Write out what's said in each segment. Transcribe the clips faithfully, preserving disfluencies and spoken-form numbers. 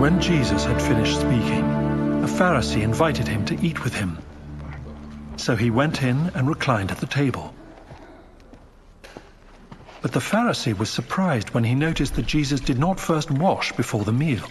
When Jesus had finished speaking, a Pharisee invited him to eat with him. So he went in and reclined at the table. But the Pharisee was surprised when he noticed that Jesus did not first wash before the meal.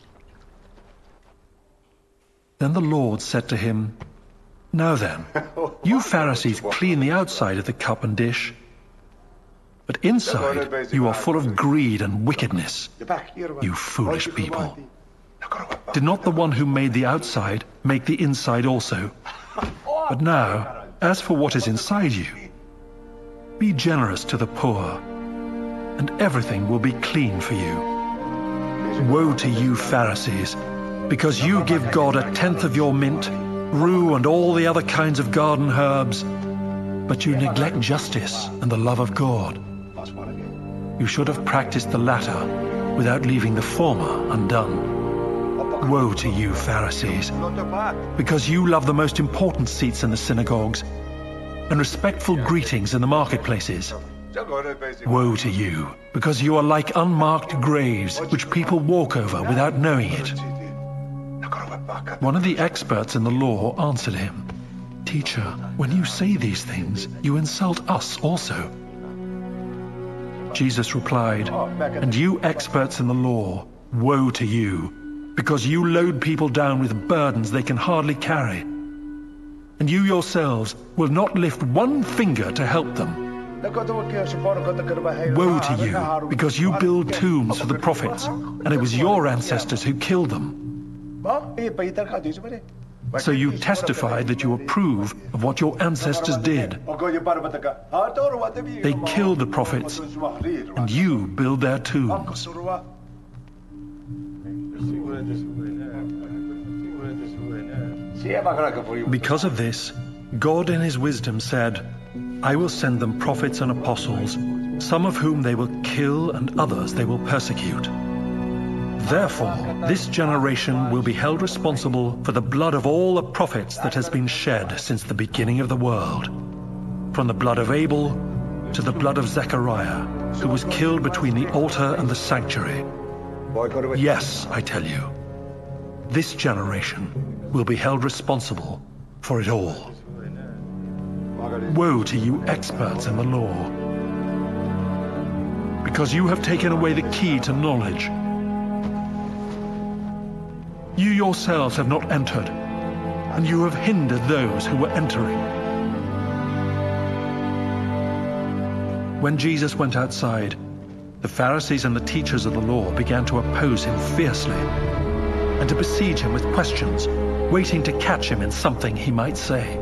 Then the Lord said to him, "Now then, you Pharisees clean the outside of the cup and dish, but inside you are full of greed and wickedness, you foolish people. Did not the one who made the outside make the inside also? But now, as for what is inside you, be generous to the poor, and everything will be clean for you. Woe to you, Pharisees, because you give God a tenth of your mint, rue and all the other kinds of garden herbs, but you neglect justice and the love of God. You should have practiced the latter without leaving the former undone. Woe to you, Pharisees, because you love the most important seats in the synagogues and respectful greetings in the marketplaces. Woe to you, because you are like unmarked graves which people walk over without knowing it." One of the experts in the law answered him, "Teacher, when you say these things, you insult us also." Jesus replied, "And you experts in the law, woe to you, because you load people down with burdens they can hardly carry, and you yourselves will not lift one finger to help them. Woe to you, because you build tombs for the prophets, and it was your ancestors who killed them. So you testified that you approve of what your ancestors did. They killed the prophets, and you build their tombs." Because of this, God in his wisdom said, "I will send them prophets and apostles, some of whom they will kill and others they will persecute. Therefore, this generation will be held responsible for the blood of all the prophets that has been shed since the beginning of the world, from the blood of Abel to the blood of Zechariah, who was killed between the altar and the sanctuary. Yes, I tell you, this generation will be held responsible for it all. Woe to you experts in the law, because you have taken away the key to knowledge. You yourselves have not entered, and you have hindered those who were entering." When Jesus went outside, the Pharisees and the teachers of the law began to oppose him fiercely and to besiege him with questions, waiting to catch him in something he might say.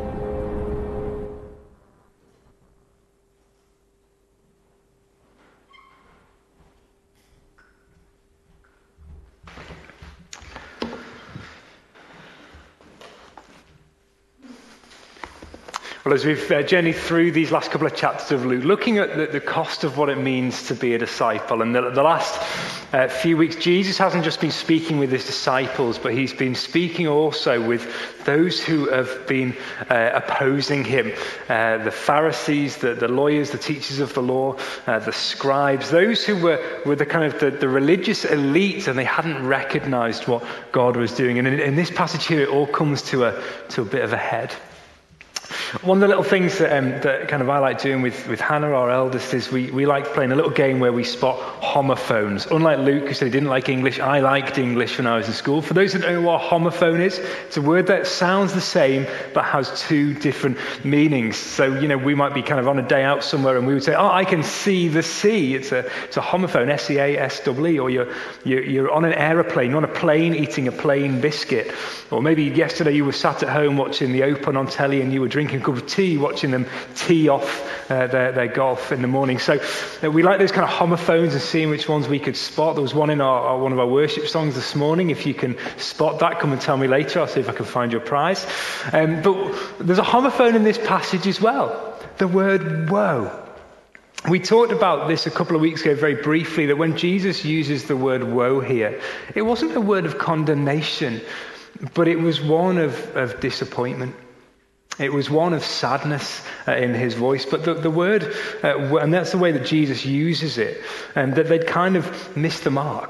Well, as we've uh, journeyed through these last couple of chapters of Luke, looking at the, the cost of what it means to be a disciple, and the, the last uh, few weeks, Jesus hasn't just been speaking with his disciples, but he's been speaking also with those who have been uh, opposing him. Uh, the Pharisees, the, the lawyers, the teachers of the law, uh, the scribes, those who were, were the kind of the, the religious elite, and they hadn't recognized what God was doing. And in, in this passage here, it all comes to a, to a bit of a head. One of the little things that, um, that kind of I like doing with, with Hannah, our eldest, is we, we like playing a little game where we spot homophones. Unlike Luke, who said he didn't like English, I liked English when I was in school. For those who don't know what a homophone is, it's a word that sounds the same but has two different meanings. So, you know, we might be kind of on a day out somewhere and we would say, "Oh, I can see the sea." It's a it's a homophone, S E A S E E. Or you're, you're, you're on an aeroplane, you're on a plane eating a plain biscuit. Or maybe yesterday you were sat at home watching the Open on telly and you were drinking a cup of tea, watching them tee off uh, their, their golf in the morning. So uh, we like those kind of homophones and seeing which ones we could spot. There was one in our, our one of our worship songs this morning. If you can spot that, come and tell me later. I'll see if I can find your prize. Um, but there's a homophone in this passage as well. The word woe. We talked about this a couple of weeks ago very briefly, that when Jesus uses the word woe here, it wasn't a word of condemnation, but it was one of, of disappointment. It was one of sadness uh, in his voice. But the, the word, uh, and that's the way that Jesus uses it, and that they'd kind of missed the mark.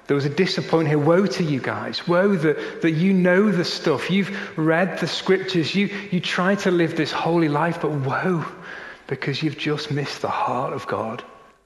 There was a disappointment here. Woe to you guys. Woe that, that you know the stuff. You've read the scriptures. You, you try to live this holy life, but woe, because you've just missed the heart of God.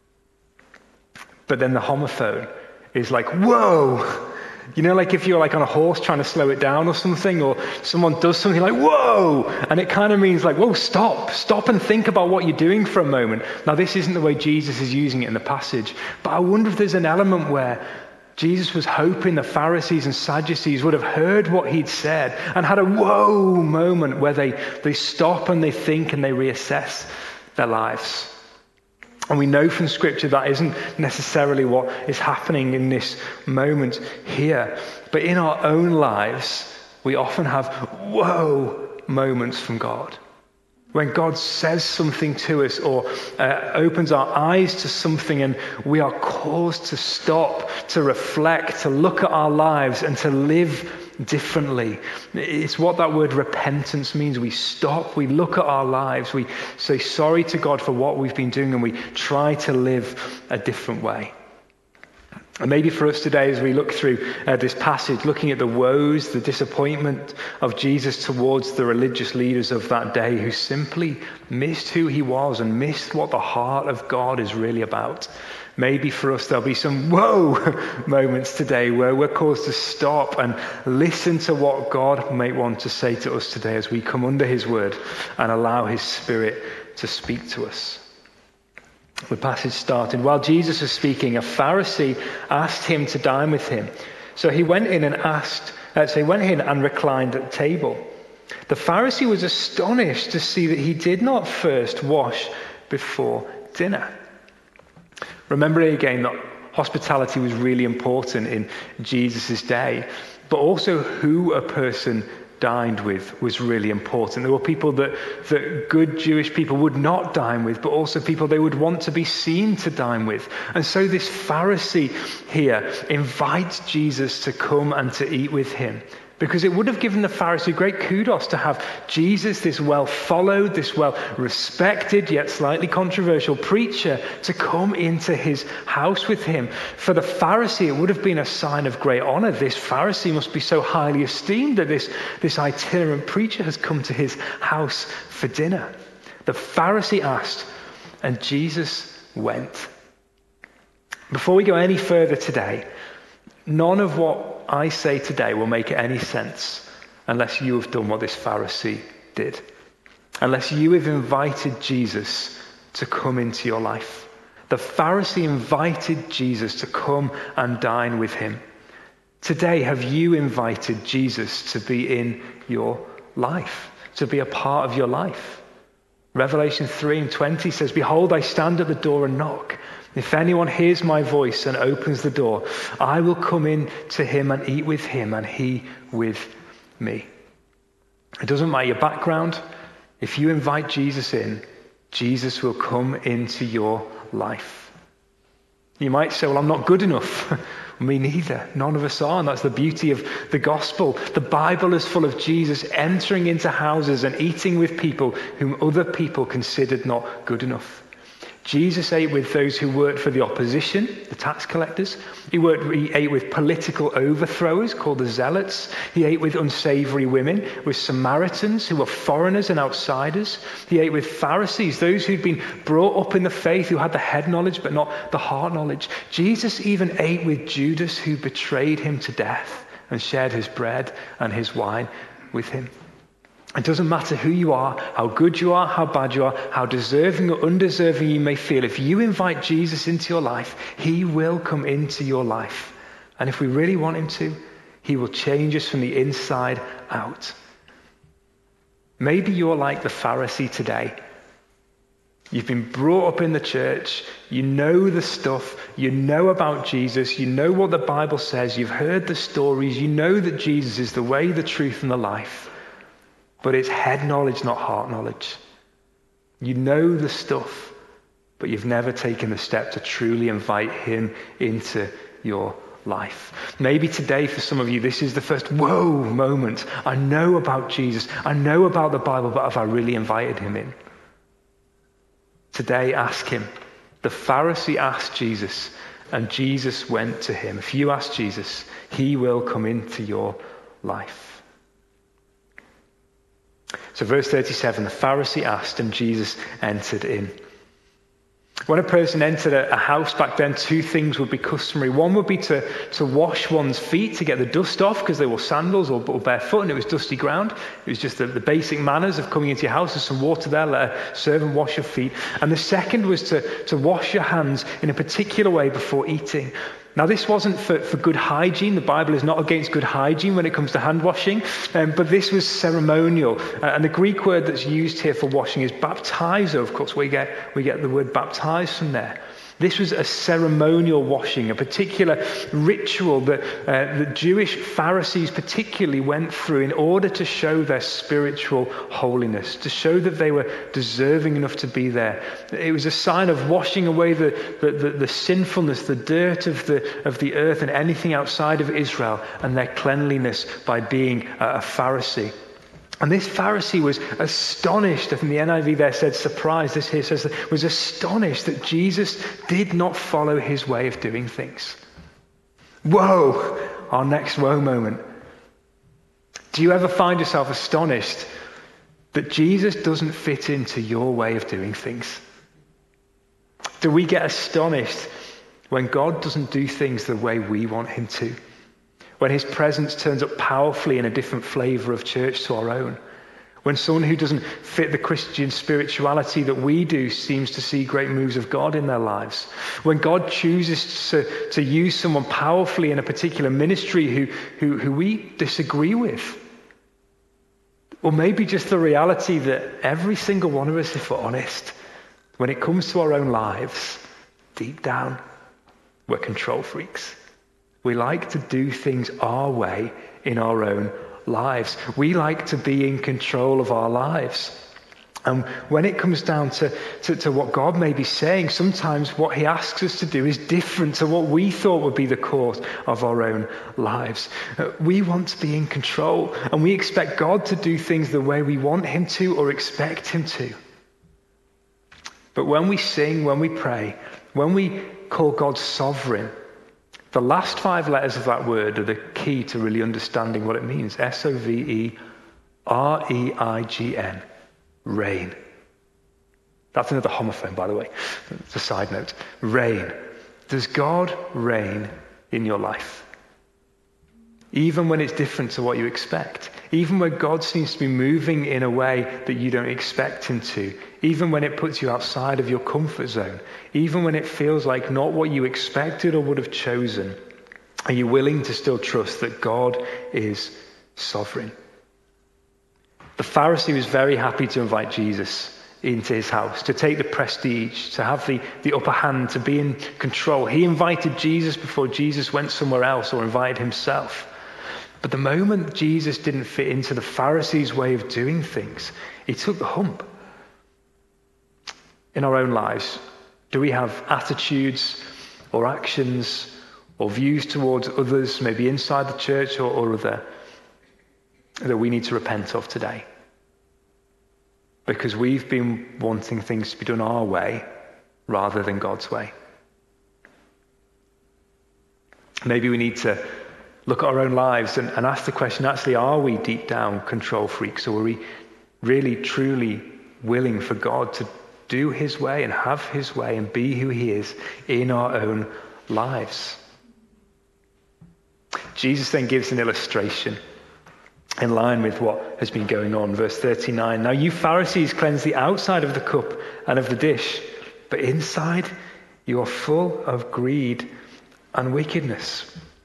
But then the homophone is like, whoa. You know, like if you're like on a horse trying to slow it down or something, or someone does something like, whoa, and it kind of means like, whoa, stop, stop and think about what you're doing for a moment. Now, this isn't the way Jesus is using it in the passage, but I wonder if there's an element where Jesus was hoping the Pharisees and Sadducees would have heard what he'd said and had a whoa moment where they, they stop and they think and they reassess their lives. And we know from Scripture that isn't necessarily what is happening in this moment here. But in our own lives, we often have whoa moments from God. When God says something to us or uh, opens our eyes to something and we are caused to stop, to reflect, to look at our lives and to live differently. It's what that word repentance means. We stop, we look at our lives, we say sorry to God for what we've been doing, and we try to live a different way. And maybe for us today, as we look through uh, this passage, looking at the woes, the disappointment of Jesus towards the religious leaders of that day who simply missed who he was and missed what the heart of God is really about. Maybe for us there'll be some whoa moments today where we're caused to stop and listen to what God may want to say to us today as we come under his word and allow his Spirit to speak to us. The passage started, while Jesus was speaking, a Pharisee asked him to dine with him. So he went in and asked, uh, so he went in and reclined at the table. The Pharisee was astonished to see that he did not first wash before dinner. Remember again that hospitality was really important in Jesus' day, but also who a person dined with was really important. There were people that, that good Jewish people would not dine with, but also people they would want to be seen to dine with. And so this Pharisee here invites Jesus to come and to eat with him, because it would have given the Pharisee great kudos to have Jesus, this well-followed, this well-respected, yet slightly controversial preacher, to come into his house with him. For the Pharisee, it would have been a sign of great honor. This Pharisee must be so highly esteemed that this, this itinerant preacher has come to his house for dinner. The Pharisee asked, and Jesus went. Before we go any further today, none of what I say today will make any sense unless you have done what this Pharisee did. Unless you have invited Jesus to come into your life. The Pharisee invited Jesus to come and dine with him. Today, have you invited Jesus to be in your life, to be a part of your life? Revelation three and twenty says, behold, I stand at the door and knock. If anyone hears my voice and opens the door, I will come in to him and eat with him and he with me. It doesn't matter your background. If you invite Jesus in, Jesus will come into your life. You might say, well, I'm not good enough. Me neither. None of us are. And that's the beauty of the gospel. The Bible is full of Jesus entering into houses and eating with people whom other people considered not good enough. Jesus ate with those who worked for the opposition, the tax collectors. He, worked, he ate with political overthrowers called the zealots. He ate with unsavory women, with Samaritans who were foreigners and outsiders. He ate with Pharisees, those who'd been brought up in the faith, who had the head knowledge but not the heart knowledge. Jesus even ate with Judas, who betrayed him to death and shared his bread and his wine with him. It doesn't matter who you are, how good you are, how bad you are, how deserving or undeserving you may feel. If you invite Jesus into your life, he will come into your life. And if we really want him to, he will change us from the inside out. Maybe you're like the Pharisee today. You've been brought up in the church. You know the stuff. You know about Jesus. You know what the Bible says. You've heard the stories. You know that Jesus is the way, the truth, and the life. But it's head knowledge, not heart knowledge. You know the stuff, but you've never taken the step to truly invite him into your life. Maybe today for some of you, this is the first whoa moment. I know about Jesus. I know about the Bible, but have I really invited him in? Today, ask him. The Pharisee asked Jesus, and Jesus went to him. If you ask Jesus, he will come into your life. So verse thirty-seven, the Pharisee asked and Jesus entered in. When a person entered a, a house back then, two things would be customary. One would be to, to wash one's feet to get the dust off because they wore sandals or, or barefoot and it was dusty ground. It was just the, the basic manners of coming into your house. There's some water there, let a servant wash your feet. And the second was to, to wash your hands in a particular way before eating. Now, this wasn't for, for good hygiene. The Bible is not against good hygiene when it comes to hand washing, um, but this was ceremonial. Uh, and the Greek word that's used here for washing is baptizo, of course. We get, we get the word baptize from there. This was a ceremonial washing, a particular ritual that uh, the Jewish Pharisees particularly went through in order to show their spiritual holiness, to show that they were deserving enough to be there. It was a sign of washing away the, the, the, the sinfulness, the dirt of the, of the earth and anything outside of Israel and their cleanliness by being a, a Pharisee. And this Pharisee was astonished, I think the N I V there said surprised, this here says that, was astonished that Jesus did not follow his way of doing things. Whoa, our next whoa moment. Do you ever find yourself astonished that Jesus doesn't fit into your way of doing things? Do we get astonished when God doesn't do things the way we want him to? When his presence turns up powerfully in a different flavor of church to our own. When someone who doesn't fit the Christian spirituality that we do seems to see great moves of God in their lives. When God chooses to, to use someone powerfully in a particular ministry who, who, who we disagree with. Or maybe just the reality that every single one of us, if we're honest, when it comes to our own lives, deep down, we're control freaks. We like to do things our way in our own lives. We like to be in control of our lives. And when it comes down to, to, to what God may be saying, sometimes what he asks us to do is different to what we thought would be the course of our own lives. Uh, we want to be in control, and we expect God to do things the way we want him to or expect him to. But when we sing, when we pray, when we call God sovereign, the last five letters of that word are the key to really understanding what it means. S O V E R E I G N. Reign. That's another homophone, by the way. It's a side note. Reign. Does God reign in your life? Even when it's different to what you expect. Even when God seems to be moving in a way that you don't expect him to. Even when it puts you outside of your comfort zone. Even when it feels like not what you expected or would have chosen. Are you willing to still trust that God is sovereign? The Pharisee was very happy to invite Jesus into his house, to take the prestige, to have the, the upper hand, to be in control. He invited Jesus before Jesus went somewhere else or invited himself. But the moment Jesus didn't fit into the Pharisees' way of doing things, he took the hump. In our own lives, do we have attitudes or actions or views towards others, maybe inside the church or, or other, that we need to repent of today? Because we've been wanting things to be done our way rather than God's way. Maybe we need to look at our own lives and, and ask the question, actually, are we deep down control freaks, or are we really, truly willing for God to do his way and have his way and be who he is in our own lives? Jesus then gives an illustration in line with what has been going on. Verse thirty-nine, now you Pharisees cleanse the outside of the cup and of the dish, but inside you are full of greed and wickedness.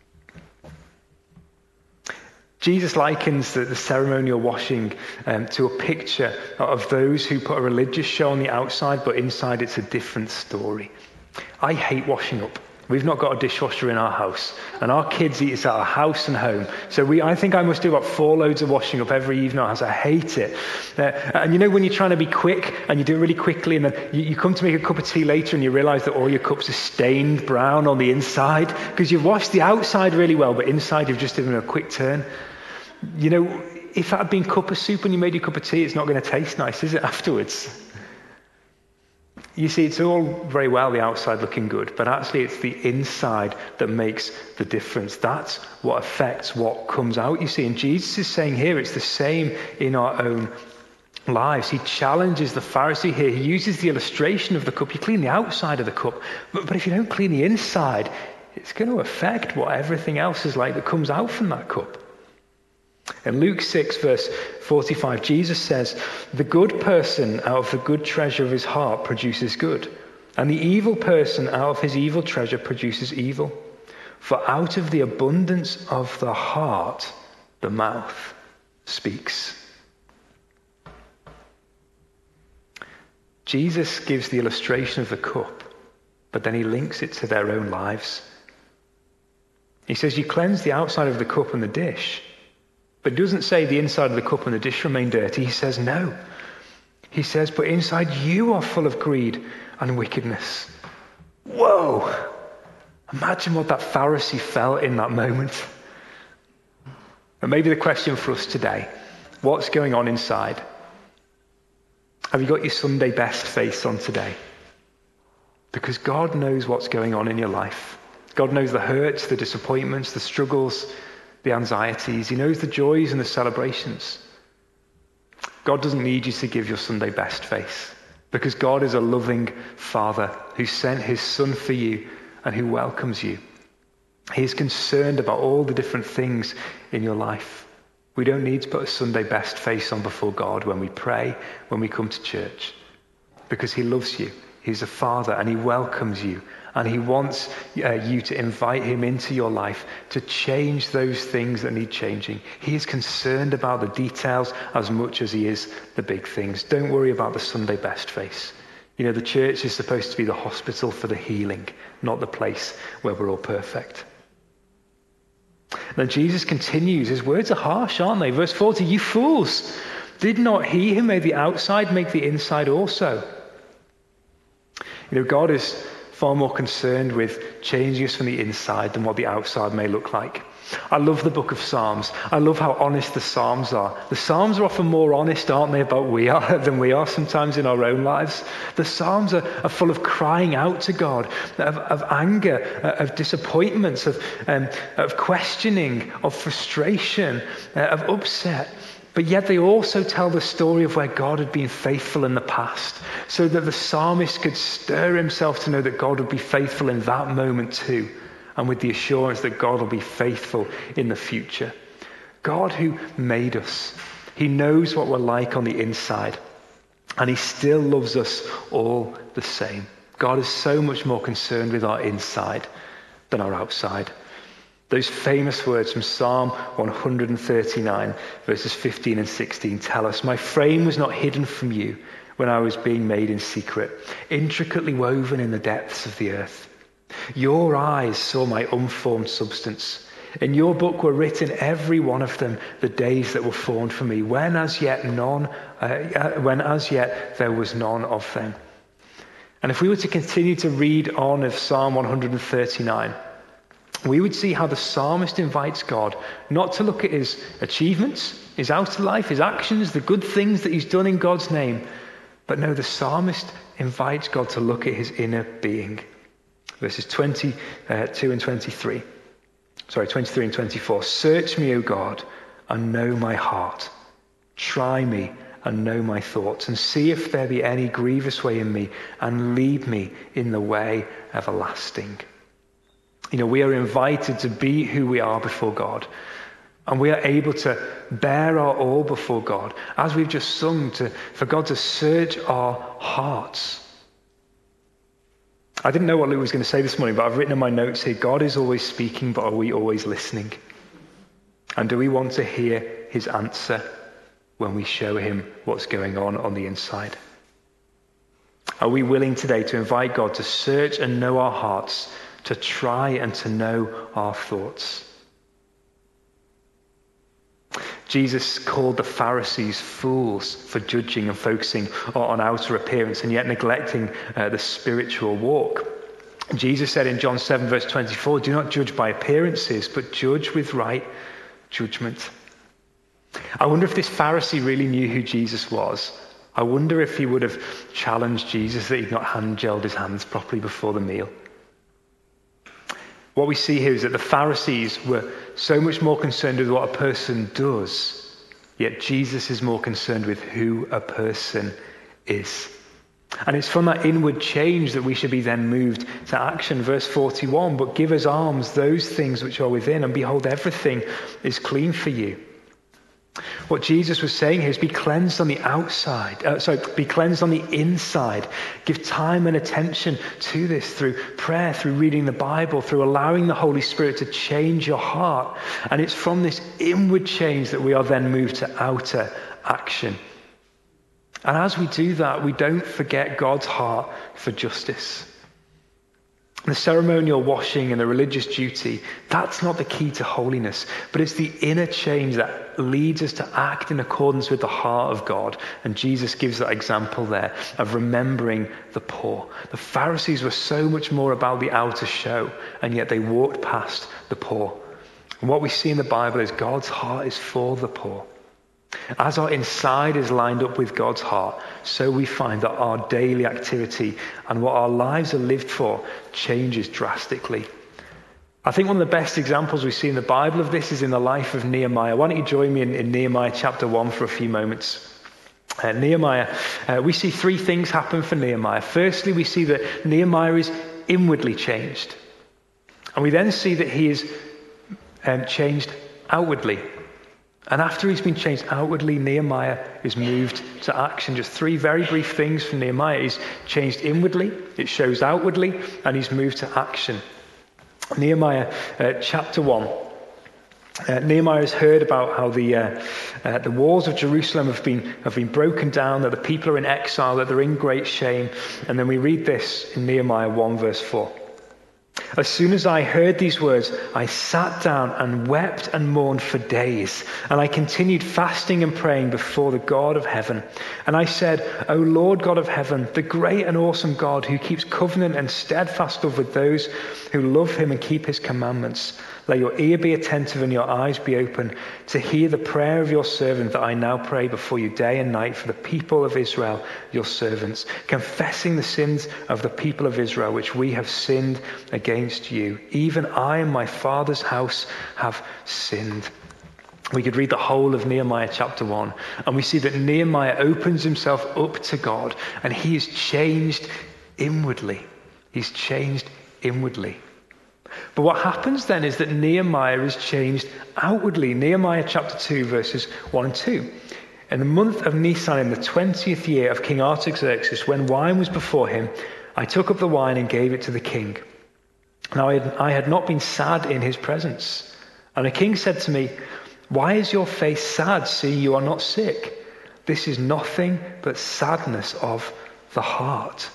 Jesus likens the, the ceremonial washing um, to a picture of those who put a religious show on the outside, but inside it's a different story. I hate washing up. We've not got a dishwasher in our house, and our kids eat us out of house and home. So we, I think I must do about four loads of washing up every evening. I hate it. Uh, and you know when you're trying to be quick, and you do it really quickly, and then you, you come to make a cup of tea later, and you realize that all your cups are stained brown on the inside, because you've washed the outside really well, but inside you've just given a quick turn. You know, if that had been cup of soup and you made your cup of tea, it's not going to taste nice, is it, afterwards? You see, it's all very well the outside looking good, but actually it's the inside that makes the difference. That's what affects what comes out, you see. And Jesus is saying here it's the same in our own lives. He challenges the Pharisee here. He uses the illustration of the cup. You clean the outside of the cup, but, but if you don't clean the inside, it's going to affect what everything else is like that comes out from that cup. In Luke six, verse forty-five, Jesus says, "The good person out of the good treasure of his heart produces good, and the evil person out of his evil treasure produces evil. For out of the abundance of the heart, the mouth speaks." Jesus gives the illustration of the cup, but then he links it to their own lives. He says, you cleanse the outside of the cup and the dish, but it doesn't say the inside of the cup and the dish remain dirty. He says, no. He says, but inside you are full of greed and wickedness. Whoa! Imagine what that Pharisee felt in that moment. And maybe the question for us today, what's going on inside? Have you got your Sunday best face on today? Because God knows what's going on in your life. God knows the hurts, the disappointments, the struggles, the anxieties. He knows the joys and the celebrations. God doesn't need you to give your Sunday best face, because God is a loving Father who sent his Son for you and who welcomes you. He is concerned about all the different things in your life. We don't need to put a Sunday best face on before God when we pray, when we come to church, because he loves you. He's a Father and he welcomes you, and he wants uh, you to invite him into your life to change those things that need changing. He is concerned about the details as much as he is the big things. Don't worry about the Sunday best face. You know, the church is supposed to be the hospital for the healing, not the place where we're all perfect. Then Jesus continues. His words are harsh, aren't they? Verse forty, you fools, did not he who made the outside make the inside also? You know, God is far more concerned with changing us from the inside than what the outside may look like. I love the book of Psalms. I love how honest the Psalms are. The Psalms are often more honest, aren't they, about we are than we are sometimes in our own lives. The Psalms are, are full of crying out to God, of, of anger, of disappointments, of, um, of questioning, of frustration, uh, of upset. But yet they also tell the story of where God had been faithful in the past, so that the psalmist could stir himself to know that God would be faithful in that moment too, and with the assurance that God will be faithful in the future. God who made us, he knows what we're like on the inside, and he still loves us all the same. God is so much more concerned with our inside than our outside. Those famous words from Psalm one thirty-nine, verses fifteen and sixteen tell us, my frame was not hidden from you when I was being made in secret, intricately woven in the depths of the earth. Your eyes saw my unformed substance. In your book were written, every one of them, the days that were formed for me, when as yet none, uh, when as yet there was none of them. And if we were to continue to read on of Psalm one thirty-nine, we would see how the psalmist invites God not to look at his achievements, his outer life, his actions, the good things that he's done in God's name, but no, the psalmist invites God to look at his inner being. Verses twenty-two and twenty-three. Sorry, twenty-three and twenty-four. Search me, O God, and know my heart. Try me and know my thoughts, and see if there be any grievous way in me, and lead me in the way everlasting. You know, we are invited to be who we are before God, and we are able to bear our all before God, as we've just sung, to, for God to search our hearts. I didn't know what Luke was going to say this morning, but I've written in my notes here, God is always speaking, but are we always listening? And do we want to hear his answer when we show him what's going on on the inside? Are we willing today to invite God to search and know our hearts, to try and to know our thoughts? Jesus called the Pharisees fools for judging and focusing on outer appearance and yet neglecting uh, the spiritual walk. Jesus said in John seven verse twenty-four, do not judge by appearances, but judge with right judgment. I wonder if this Pharisee really knew who Jesus was. I wonder if he would have challenged Jesus that he'd not hand-gelled his hands properly before the meal. What we see here is that the Pharisees were so much more concerned with what a person does, yet Jesus is more concerned with who a person is. And it's from that inward change that we should be then moved to action. Verse forty-one, but give as alms those things which are within, and behold, everything is clean for you. What Jesus was saying here is be cleansed on the outside. Uh, sorry, be cleansed on the inside. Give time and attention to this through prayer, through reading the Bible, through allowing the Holy Spirit to change your heart. And it's from this inward change that we are then moved to outer action. And as we do that, we don't forget God's heart for justice. The ceremonial washing and the religious duty, that's not the key to holiness, but it's the inner change that leads us to act in accordance with the heart of God. And Jesus gives that example there of remembering the poor. The Pharisees were so much more about the outer show, and yet they walked past the poor. And what we see in the Bible is God's heart is for the poor. As our inside is lined up with God's heart, so we find that our daily activity and what our lives are lived for changes drastically. I think one of the best examples we see in the Bible of this is in the life of Nehemiah. Why don't you join me in, in Nehemiah chapter one for a few moments? Uh, Nehemiah, uh, we see three things happen for Nehemiah. Firstly, we see that Nehemiah is inwardly changed. And we then see that he is um, changed outwardly. And after he's been changed outwardly, Nehemiah is moved to action. Just three very brief things from Nehemiah. He's changed inwardly, it shows outwardly, and he's moved to action. Nehemiah uh, chapter one. Uh, Nehemiah has heard about how the uh, uh, the walls of Jerusalem have been have been broken down, that the people are in exile, that they're in great shame. And then we read this in Nehemiah one verse four. As soon as I heard these words, I sat down and wept and mourned for days. And I continued fasting and praying before the God of heaven. And I said, O Lord God of heaven, the great and awesome God who keeps covenant and steadfast love with those who love him and keep his commandments. Let your ear be attentive and your eyes be open to hear the prayer of your servant that I now pray before you day and night for the people of Israel, your servants, confessing the sins of the people of Israel, which we have sinned against you. Even I and my father's house have sinned. We could read the whole of Nehemiah chapter one, and we see that Nehemiah opens himself up to God, and he is changed inwardly. He's changed inwardly. But what happens then is that Nehemiah is changed outwardly. Nehemiah chapter two, verses one and two. In the month of Nisan, in the twentieth year of King Artaxerxes, when wine was before him, I took up the wine and gave it to the king. Now I had, I had not been sad in his presence. And the king said to me, why is your face sad, seeing you are not sick? This is nothing but sadness of the heart.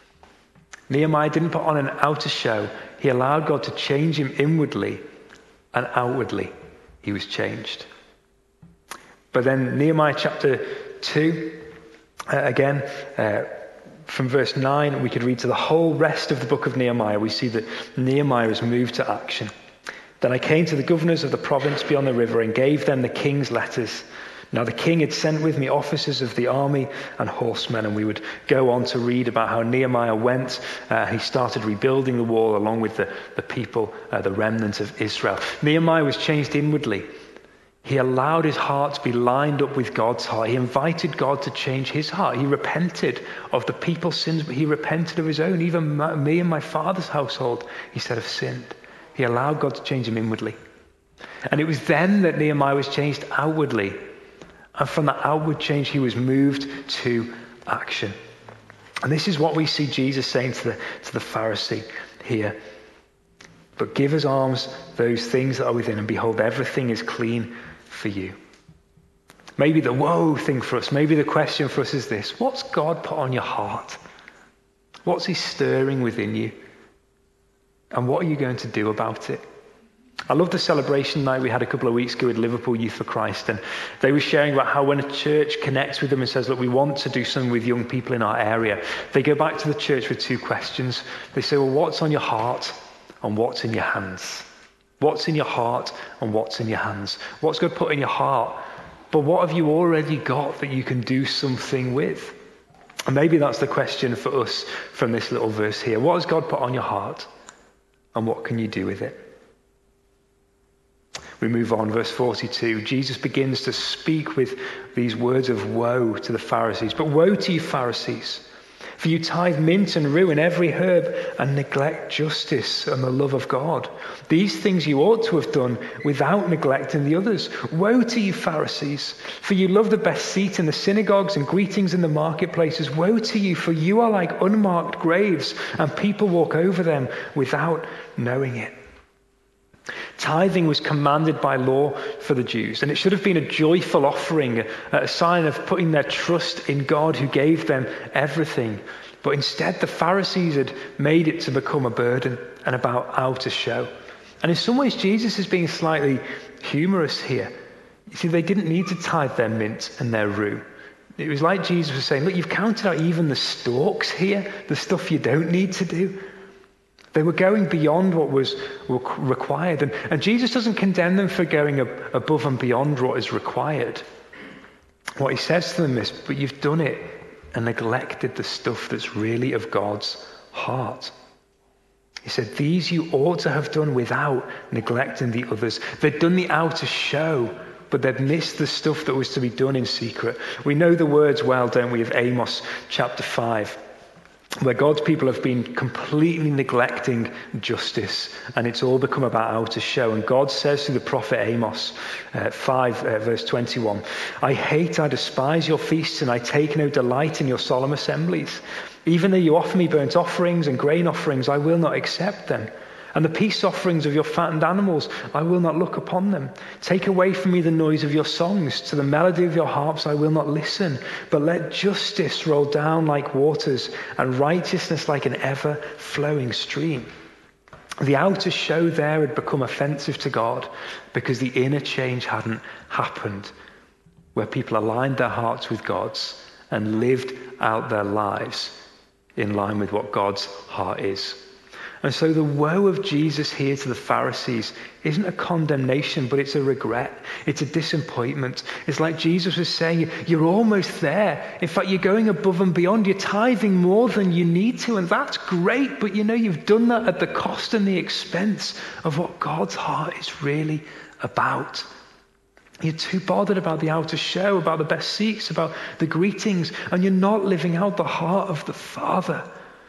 Nehemiah didn't put on an outer show. He allowed God to change him inwardly, and outwardly he was changed. But then Nehemiah chapter two, uh, again, uh, from verse nine, we could read to the whole rest of the book of Nehemiah. We see that Nehemiah is moved to action. Then I came to the governors of the province beyond the river and gave them the king's letters. Now the king had sent with me officers of the army and horsemen, and we would go on to read about how Nehemiah went. Uh, he started rebuilding the wall along with the, the people, uh, the remnant of Israel. Nehemiah was changed inwardly. He allowed his heart to be lined up with God's heart. He invited God to change his heart. He repented of the people's sins, but he repented of his own. Even my, me and my father's household, he said, have sinned. He allowed God to change him inwardly. And it was then that Nehemiah was changed outwardly. And from that outward change, he was moved to action. And this is what we see Jesus saying to the, to the Pharisee here. But give as alms those things that are within, and behold, everything is clean for you. Maybe the woe thing for us, maybe the question for us is this: what's God put on your heart? What's he stirring within you? And what are you going to do about it? I love the celebration night we had a couple of weeks ago with Liverpool Youth for Christ, and they were sharing about how when a church connects with them and says, look, we want to do something with young people in our area, they go back to the church with two questions. They say, well, what's on your heart and what's in your hands? What's in your heart and what's in your hands? What's God put in your heart? but what have you already got that you can do something with? And maybe that's the question for us from this little verse here. What has God put on your heart? And what can you do with it? We move on, verse forty-two. Jesus begins to speak with these words of woe to the Pharisees. But woe to you, Pharisees, for you tithe mint and rue and every herb and neglect justice and the love of God. These things you ought to have done without neglecting the others. Woe to you, Pharisees, for you love the best seat in the synagogues and greetings in the marketplaces. Woe to you, for you are like unmarked graves, and people walk over them without knowing it. Tithing was commanded by law for the Jews, and it should have been a joyful offering, a sign of putting their trust in God who gave them everything. But instead, the Pharisees had made it to become a burden and about outer show. And in some ways, Jesus is being slightly humorous here. You see, they didn't need to tithe their mint and their rue. It was like Jesus was saying, look, you've counted out even the stalks here, the stuff you don't need to do. They were going beyond what was required. And, and Jesus doesn't condemn them for going ab- above and beyond what is required. What he says to them is, but you've done it and neglected the stuff that's really of God's heart. He said, these you ought to have done without neglecting the others. They'd done the outer show, but they'd missed the stuff that was to be done in secret. We know the words well, don't we, of Amos chapter five. Where God's people have been completely neglecting justice, and it's all become about outer show. And God says through the prophet Amos uh, five, uh, verse twenty-one, I hate, I despise your feasts, and I take no delight in your solemn assemblies. Even though you offer me burnt offerings and grain offerings, I will not accept them. And the peace offerings of your fattened animals, I will not look upon them. Take away from me the noise of your songs. To the melody of your harps I will not listen. But let justice roll down like waters and righteousness like an ever-flowing stream. The outer show there had become offensive to God because the inner change hadn't happened, where people aligned their hearts with God's and lived out their lives in line with what God's heart is. And so the woe of Jesus here to the Pharisees isn't a condemnation, but it's a regret. It's a disappointment. It's like Jesus was saying, you're almost there. In fact, you're going above and beyond. You're tithing more than you need to, and that's great. But you know, you've done that at the cost and the expense of what God's heart is really about. You're too bothered about the outer show, about the best seats, about the greetings, and you're not living out the heart of the Father.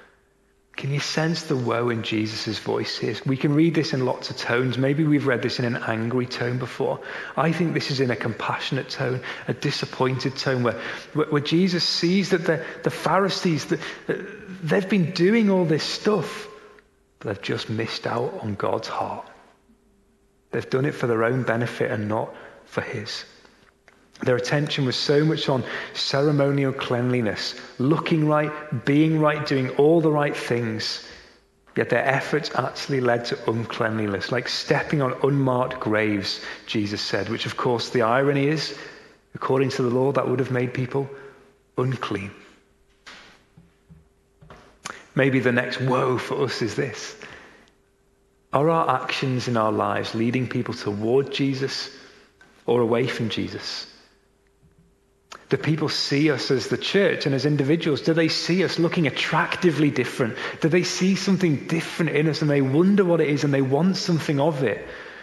Can you sense the woe in Jesus' voice here? We can read this in lots of tones. Maybe we've read this in an angry tone before. I think this is in a compassionate tone, a disappointed tone, where, where, where Jesus sees that the, the Pharisees, the, they've been doing all this stuff, but they've just missed out on God's heart. They've done it for their own benefit and not for his. Their attention was so much on ceremonial cleanliness, looking right, being right, doing all the right things. Yet their efforts actually led to uncleanliness, like stepping on unmarked graves, Jesus said, which of course the irony is, according to the law, that would have made people unclean. Maybe the next woe for us is this. Are our actions in our lives leading people toward Jesus or away from Jesus? Do people see us as the church and as individuals? Do they see us looking attractively different? Do they see something different in us and they wonder what it is and they want something of it?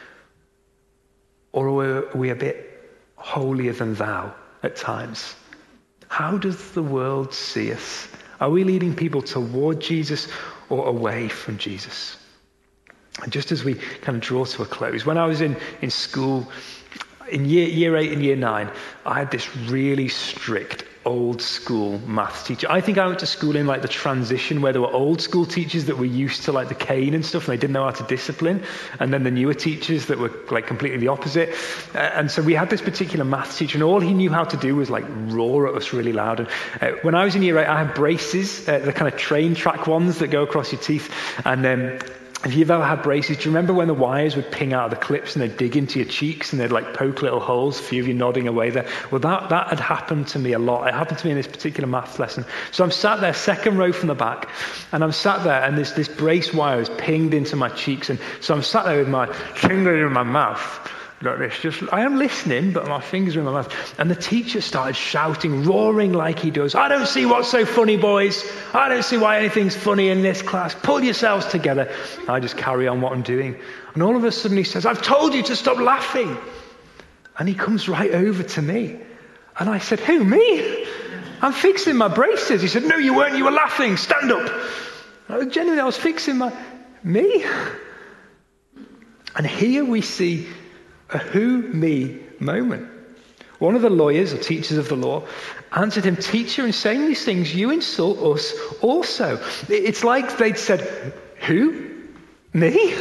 Or are we a bit holier than thou at times? How does the world see us? Are we leading people toward Jesus or away from Jesus? And just as we kind of draw to a close, when I was in, in school, in year, year eight and year nine, I had this really strict old school maths teacher. I think I went to school in like the transition where there were old school teachers that were used to like the cane and stuff and they didn't know how to discipline. And then the newer teachers that were like completely the opposite. Uh, and so we had this particular maths teacher and all he knew how to do was like roar at us really loud. And uh, when I was in year eight, I had braces, uh, the kind of train track ones that go across your teeth. And then um, if you've ever had braces, do you remember when the wires would ping out of the clips and they'd dig into your cheeks and they'd like poke little holes, a few of you nodding away there? Well, that, that had happened to me a lot. It happened to me in this particular maths lesson. So I'm sat there, second row from the back, and I'm sat there and this, this brace wire is pinged into my cheeks. And so I'm sat there with my finger in my mouth. like this, just, I am listening, but my fingers are in my mouth. And the teacher started shouting, roaring like he does, I don't see what's so funny, boys. I don't see why anything's funny in this class. Pull yourselves together. I just carry on what I'm doing. And all of a sudden he says, I've told you to stop laughing. And he comes right over to me. And I said, who, me? I'm fixing my braces. He said, no, you weren't. You were laughing. Stand up. I was, genuinely, I was fixing my... Me? And here we see a who, me moment. One of the lawyers or teachers of the law answered him, teacher, in saying these things, you insult us also. It's like they'd said, who? Me?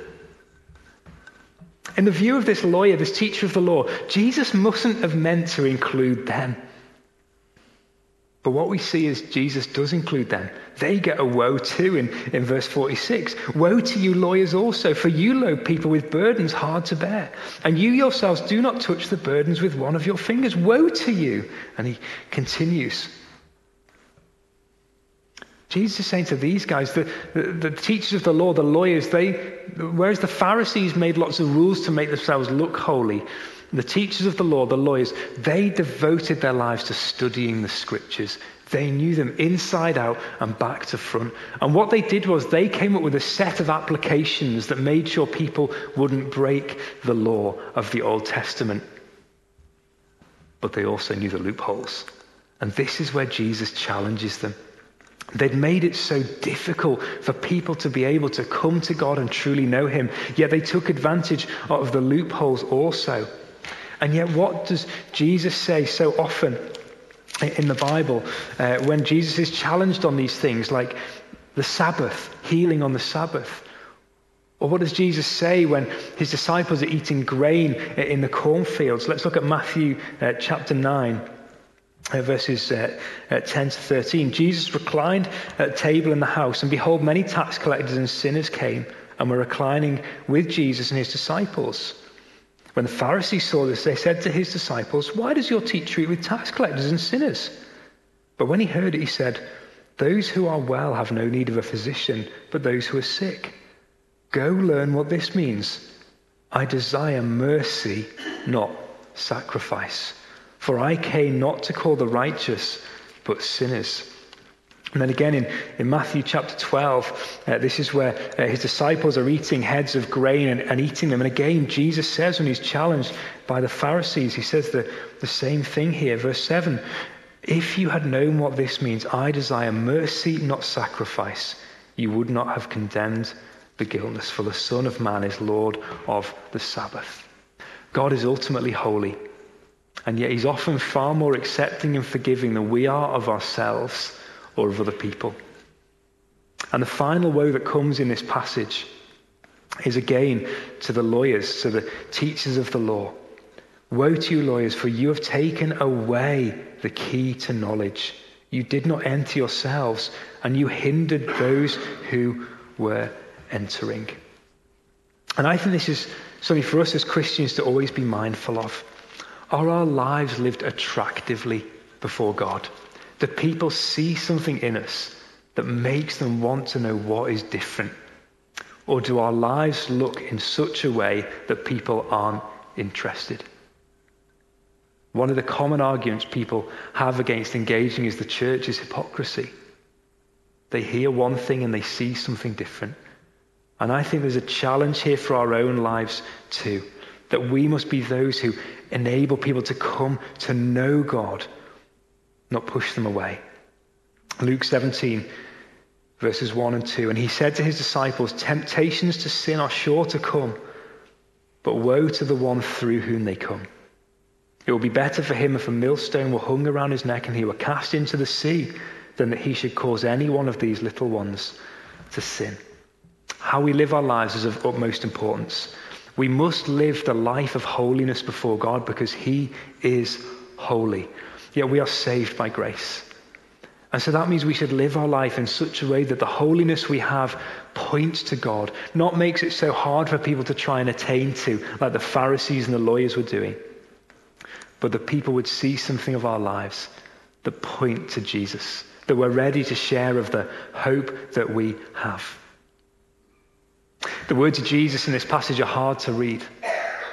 In the view of this lawyer, this teacher of the law, Jesus mustn't have meant to include them. But what we see is Jesus does include them. They get a woe too in, in verse forty-six. Woe to you lawyers also, for you load people with burdens hard to bear. And you yourselves do not touch the burdens with one of your fingers. Woe to you. And he continues. Jesus is saying to these guys, the, the, the teachers of the law, the lawyers, they, whereas the Pharisees made lots of rules to make themselves look holy, the teachers of the law, the lawyers, they devoted their lives to studying the scriptures. They knew them inside out and back to front. And what they did was they came up with a set of applications that made sure people wouldn't break the law of the Old Testament. But they also knew the loopholes. And this is where Jesus challenges them. They'd made it so difficult for people to be able to come to God and truly know him, yet they took advantage of the loopholes also. And yet what does Jesus say so often in the Bible uh, when Jesus is challenged on these things like the Sabbath, healing on the Sabbath? Or what does Jesus say when his disciples are eating grain in the cornfields? Let's look at Matthew uh, chapter nine. Uh, verses uh, uh, ten to thirteen. Jesus reclined at a table in the house, and behold, many tax collectors and sinners came and were reclining with Jesus and his disciples. When the Pharisees saw this, they said to his disciples, why does your teacher eat with tax collectors and sinners? But when he heard it, he said, those who are well have no need of a physician, but those who are sick. Go learn what this means. I desire mercy, not sacrifice. For I came not to call the righteous, but sinners. And then again in, in Matthew chapter twelve, uh, this is where uh, his disciples are eating heads of grain and, and eating them. And again, Jesus says when he's challenged by the Pharisees, he says the, the same thing here. Verse seven, if you had known what this means, I desire mercy, not sacrifice, you would not have condemned the guiltless. For the Son of Man is Lord of the Sabbath. God is ultimately holy. And yet he's often far more accepting and forgiving than we are of ourselves or of other people. And the final woe that comes in this passage is again to the lawyers, to the teachers of the law. Woe to you lawyers, for you have taken away the key to knowledge. You did not enter yourselves, and you hindered those who were entering. And I think this is something for us as Christians to always be mindful of. Are our lives lived attractively before God? Do people see something in us that makes them want to know what is different? Or do our lives look in such a way that people aren't interested? One of the common arguments people have against engaging as the church is hypocrisy. They hear one thing and they see something different. And I think there's a challenge here for our own lives too, that we must be those who enable people to come to know God, not push them away. Luke seventeen, verses one and two. And he said to his disciples, temptations to sin are sure to come, but woe to the one through whom they come. It will be better for him if a millstone were hung around his neck and he were cast into the sea than that he should cause any one of these little ones to sin. How we live our lives is of utmost importance. We must live the life of holiness before God because he is holy. Yet we are saved by grace. And so that means we should live our life in such a way that the holiness we have points to God, not makes it so hard for people to try and attain to, like the Pharisees and the lawyers were doing, but that people would see something of our lives that point to Jesus, that we're ready to share of the hope that we have. The words of Jesus in this passage are hard to read.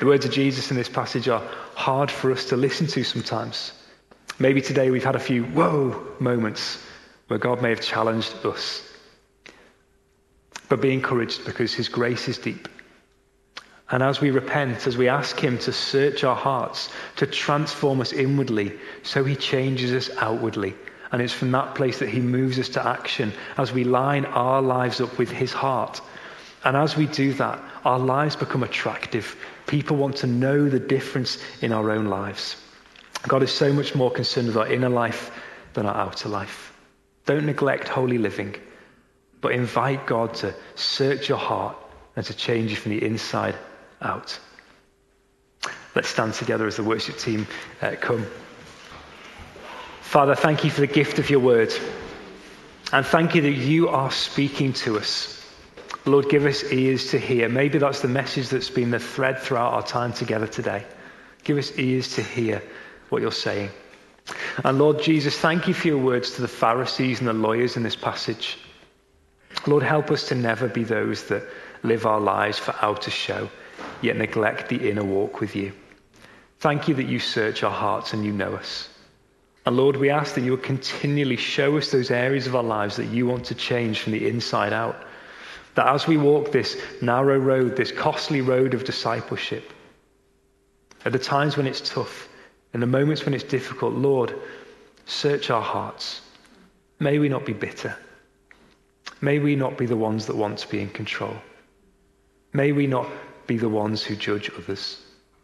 The words of Jesus in this passage are hard for us to listen to sometimes. Maybe today we've had a few whoa moments where God may have challenged us. But be encouraged, because his grace is deep. And as we repent, as we ask him to search our hearts, to transform us inwardly, so he changes us outwardly. And it's from that place that he moves us to action as we line our lives up with his heart. And as we do that, our lives become attractive. People want to know the difference in our own lives. God is so much more concerned with our inner life than our outer life. Don't neglect holy living, but invite God to search your heart and to change you from the inside out. Let's stand together as the worship team uh, come. Father, thank you for the gift of your word. And thank you that you are speaking to us. Lord, give us ears to hear. Maybe that's the message that's been the thread throughout our time together today. Give us ears to hear what you're saying. And Lord Jesus, thank you for your words to the Pharisees and the lawyers in this passage. Lord, help us to never be those that live our lives for outer show, yet neglect the inner walk with you. Thank you that you search our hearts and you know us. And Lord, we ask that you will continually show us those areas of our lives that you want to change from the inside out. That as we walk this narrow road, this costly road of discipleship, at the times when it's tough, in the moments when it's difficult, Lord, search our hearts. May we not be bitter. May we not be the ones that want to be in control. May we not be the ones who judge others.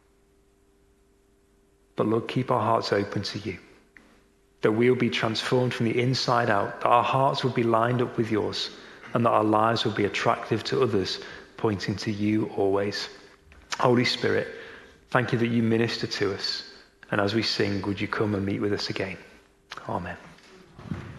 But Lord, keep our hearts open to you, that we'll be transformed from the inside out, that our hearts will be lined up with yours, and that our lives will be attractive to others, pointing to you always. Holy Spirit, thank you that you minister to us. And as we sing, would you come and meet with us again? Amen.